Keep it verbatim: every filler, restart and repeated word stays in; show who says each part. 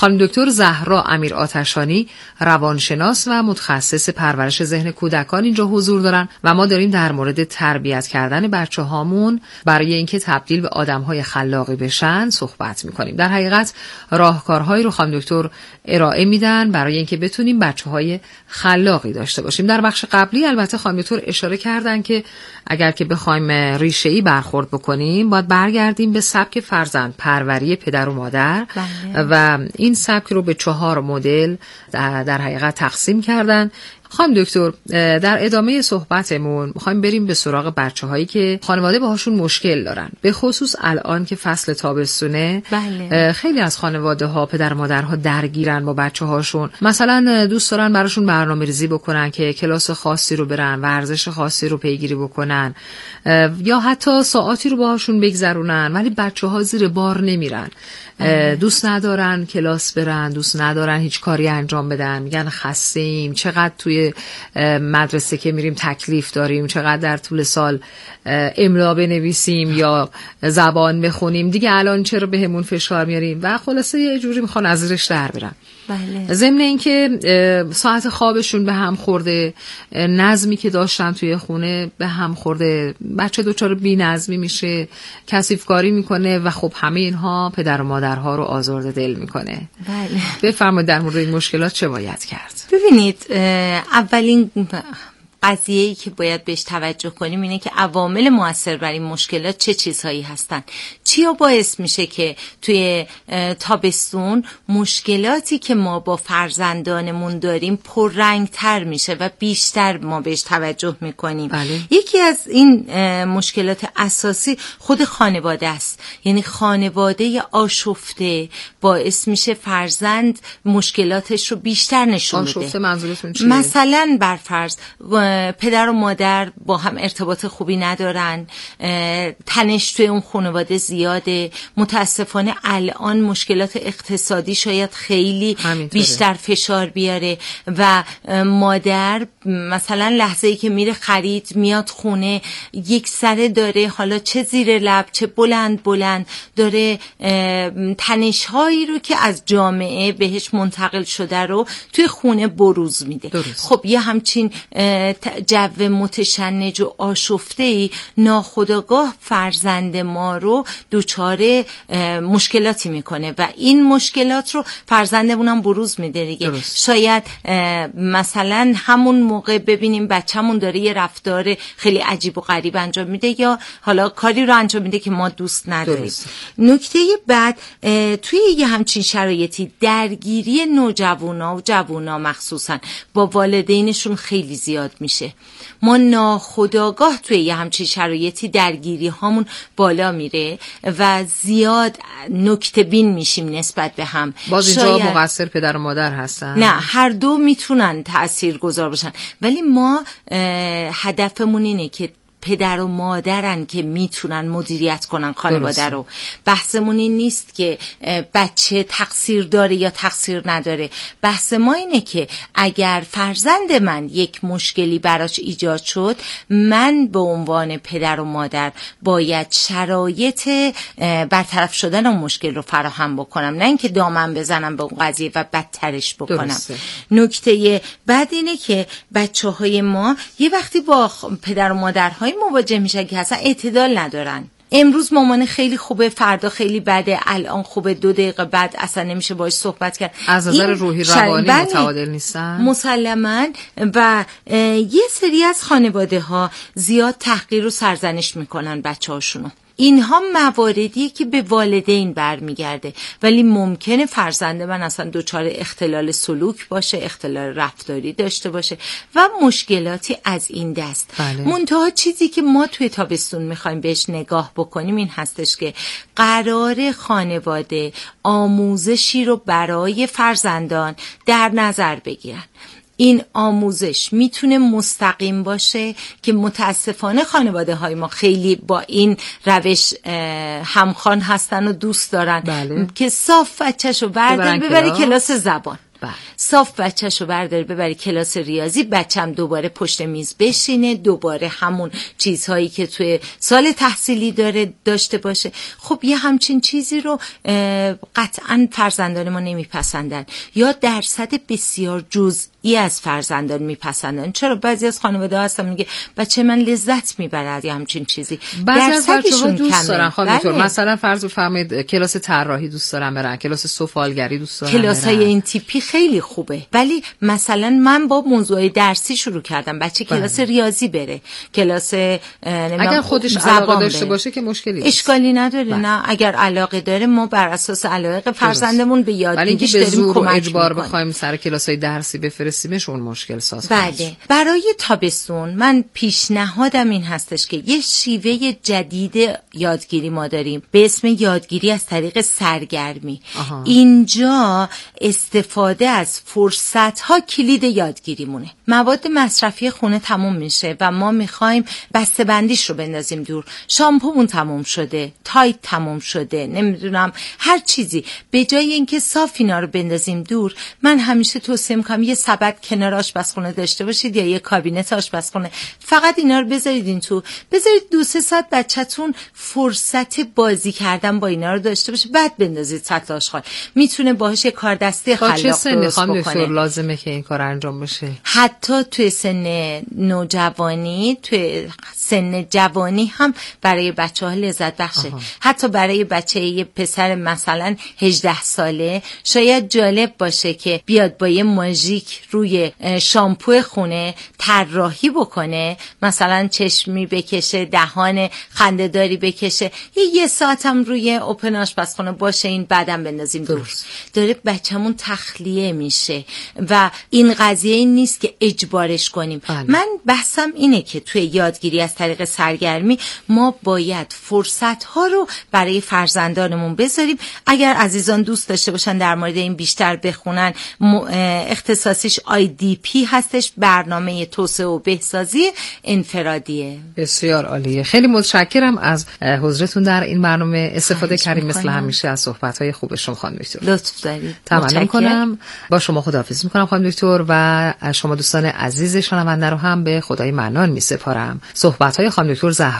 Speaker 1: خانم دکتر زهرا امیر آتشانی روانشناس و متخصص پرورش ذهن کودکان اینجا حضور دارن و ما داریم در مورد تربیت کردن بچه‌هامون برای اینکه تبدیل به آدم‌های خلاقی بشن صحبت می‌کنیم. در حقیقت راهکارهایی رو خانم دکتر ارائه میدن برای اینکه بتونیم بچه‌های خلاقی داشته باشیم. در بخش قبلی البته خانم دکتر اشاره کردن که اگر که بخوایم ریشه‌ای برخورد بکنیم باید برگردیم به سبک فرزند پروری پدر و مادر بله. و این سبک رو به چهار مدل در حقیقت تقسیم کردن. خانم دکتر در ادامه صحبتمون می‌خوایم بریم به سراغ بچه‌هایی که خانواده باهاشون مشکل دارن، به خصوص الان که فصل تابستونه. بله. خیلی از خانواده‌ها پدر و مادرها درگیرن با بچه‌هاشون، مثلا دوست دارن براشون برنامه‌ریزی بکنن که کلاس خاصی رو برن، ورزش خاصی رو پیگیری بکنن یا حتی ساعاتی رو باهاشون بگذرونن، ولی بچه‌ها زیر بار نمیرن. دوست ندارن کلاس برن، دوست ندارن هیچ کاری انجام بدن، میگن خسته‌ایم، چقدر توی مدرسه که میریم تکلیف داریم، چقدر در طول سال املا بنویسیم یا زبان بخونیم، دیگه الان چرا بهمون فشار میاریم و خلاصه یه جوری میخوان از زیرش در برن. بله. ضمن اینکه ساعت خوابشون به هم خورده، نظمی که داشتن توی خونه به هم خورده، بچه دوچار بی‌نظمی میشه، کثیف‌کاری میکنه و خب همه اینها پدر و مادرها رو آزرده دل میکنه. بله. بفرمایید در مورد این مشکلات چه باید کرد؟
Speaker 2: ببینید، اولین قضیه‌ای که باید بهش توجه کنیم اینه که عوامل مؤثر بر این مشکلات چه چیزهایی هستن. چیا باعث میشه که توی تابستون مشکلاتی که ما با فرزندانمون داریم پررنگ‌تر میشه و بیشتر ما بهش توجه میکنیم. بله. یکی از این مشکلات اساسی خود خانواده است. یعنی خانواده آشفته باعث میشه فرزند مشکلاتش رو بیشتر نشون بده.
Speaker 1: آشفته منظورتون چیه؟
Speaker 2: مثلا برفرض پدر و مادر با هم ارتباط خوبی ندارن، تنش توی اون خانواده زیاده، متاسفانه الان مشکلات اقتصادی شاید خیلی همینطوره. بیشتر فشار بیاره و مادر مثلا لحظه‌ای که میره خرید میاد خونه یک سره داره، حالا چه زیر لب چه بلند بلند داره تنش هایی رو که از جامعه بهش منتقل شده رو توی خونه بروز میده. درست. خب یه همچین جو متشنج و آشفته‌ای ناخودآگاه فرزند ما رو دچار مشکلاتی میکنه و این مشکلات رو فرزندمون هم بروز میده دیگه. درست. شاید مثلا همون موقع ببینیم بچه‌مون داره یه رفتار خیلی عجیب و غریب انجام میده یا حالا کاری رو انجام میده که ما دوست نداریم. نکته بعد توی یه همچین شرایطی درگیری نوجوانا و جوونا مخصوصا با والدینشون خیلی زیاد میشه. ما ناخودآگاه توی یه همچین شرایطی درگیری هامون بالا میره و زیاد نکته بین میشیم نسبت به هم.
Speaker 1: باز اینجا شاید... مقصر پدر و مادر هستن؟
Speaker 2: نه، هر دو میتونن تأثیر گذار باشن، ولی ما هدفمون اینه که پدر و مادرن که میتونن مدیریت کنن خانواده رو. بحثمون این نیست که بچه تقصیر داره یا تقصیر نداره. بحث ما اینه که اگر فرزند من یک مشکلی براش ایجاد شد، من به عنوان پدر و مادر باید شرایط برطرف شدن اون مشکل رو فراهم بکنم، نه اینکه دامن بزنم به اون قضیه و بدترش بکنم. درسته. نکته بعد اینه که بچه‌های ما یه وقتی با پدر و مادرهای مواجه میشن که اصلا اعتدال ندارن. امروز مامان خیلی خوبه، فردا خیلی بده، الان خوبه، دو دقیقه بعد اصلا نمیشه باهاش صحبت کرد.
Speaker 1: از نظر روحی روانی متعادل نیستن
Speaker 2: مسلماً. و یه سری از خانواده ها زیاد تحقیر و سرزنش میکنن بچه‌هاشونو. اینها مواردیه که به والدین برمیگرده، ولی ممکنه فرزند من اصلا دچار اختلال سلوک باشه، اختلال رفتاری داشته باشه و مشکلاتی از این دست. بله. منتها چیزی که ما توی تابستون میخوایم بهش نگاه بکنیم این هستش که قرار خانواده آموزشی رو برای فرزندان در نظر بگیرن. این آموزش میتونه مستقیم باشه که متاسفانه خانواده های ما خیلی با این روش همخوان هستن و دوست دارن. بله. که صاف بچه‌شو بردار ببره کلاس زبان. صاف بچه‌شو برداره ببری کلاس ریاضی، بچه‌م دوباره پشت میز بشینه، دوباره همون چیزهایی که توی سال تحصیلی داره داشته باشه. خب یه همچین چیزی رو قطعاً فرزندان ما نمیپسندن، یا درصد بسیار جزئی از فرزندان میپسندن. چرا بعضی از خانواده ها هستن میگه بچه من لذت میبره از همچین چیزی،
Speaker 1: بعضی از بچه‌ها دوست دارن. خانم دکتر
Speaker 2: بله.
Speaker 1: مثلا فرض بفرمایید کلاس طراحی دوست دارن برن، کلاس سفالگری دوست دارن،
Speaker 2: کلاسای این تیپی خیلی خوبه، ولی مثلا من با موضوع درسی شروع کردم، بچه کلاس بله. ریاضی بره، کلاس
Speaker 1: اگر خودش علاقه داشته بره. باشه که مشکلی نیست،
Speaker 2: اشکالی نداره بله. نه اگر علاقه داره ما بر اساس علاقه فرزندمون به یادگیریش داریم کمک
Speaker 1: اجبار بخوایم سر کلاسای درسی بفرستیمش اون مشکل ساز.
Speaker 2: بله. برای تابستون من پیشنهادم این هستش که یه شیوه جدید یادگیری ما داریم به اسم یادگیری از طریق سرگرمی. آها. اینجا استفاده از فرصت ها کلید یادگیری مونه. مواد مصرفی خونه تموم میشه و ما میخوایم بسته بندیش رو بندازیم دور. شامپومون تموم شده، تایت تموم شده، نمیدونم هر چیزی. به جای اینکه صاف اینا رو بندازیم دور، من همیشه توصیه میکنم یه سبد کنار آشپزخونه داشته باشید یا یه کابینت آشپزخونه، فقط اینا رو بذارید این تو، بذارید دو سه ساعت بچه‌تون فرصت بازی کردن با اینا رو داشته باشه، بعد بندازید سطل آشغال. میتونه باهاش یه کار دستی خلاق درست بکنه.
Speaker 1: دکتر لازمه که این کار انجام بشه؟
Speaker 2: حتی توی سن نوجوانی، توی سن جوانی هم برای بچه‌ها لذت بخشه. آها. حتی برای بچه یه پسر مثلا هجده ساله شاید جالب باشه که بیاد با یه ماژیک روی شامپو خونه طراحی بکنه، مثلا چشمی بکشه، دهان خنده‌داری بکشه، یه یه ساعت هم روی اوپن آشپزخونه باشه، این بعدم بندازیم دور. داره بچه‌مون تخلیه میشه و این قضیه این نیست که اجبارش کنیم. بله. من بحثم اینه که توی یادگیری از طریق سرگرمی ما باید فرصت ها رو برای فرزندانمون بذاریم. اگر عزیزان دوست داشته باشن در مورد این بیشتر بخونن، اختصاصیش آی دی پی هستش، برنامه توسعه و بهسازی انفرادیه.
Speaker 1: بسیار عالیه. خیلی متشکرم از حضورتون در این برنامه. استفاده کردیم مثل همیشه از صحبت‌های خوب شما خانم دکتر.
Speaker 2: لطف دارید.
Speaker 1: تمام کنم. با شما خداحافظی می‌کنم خانم دکتر و شما دوستان عزیز شنونده رو هم به خدای منان می‌سپارم. صحبت‌های خانم دکتر زهرا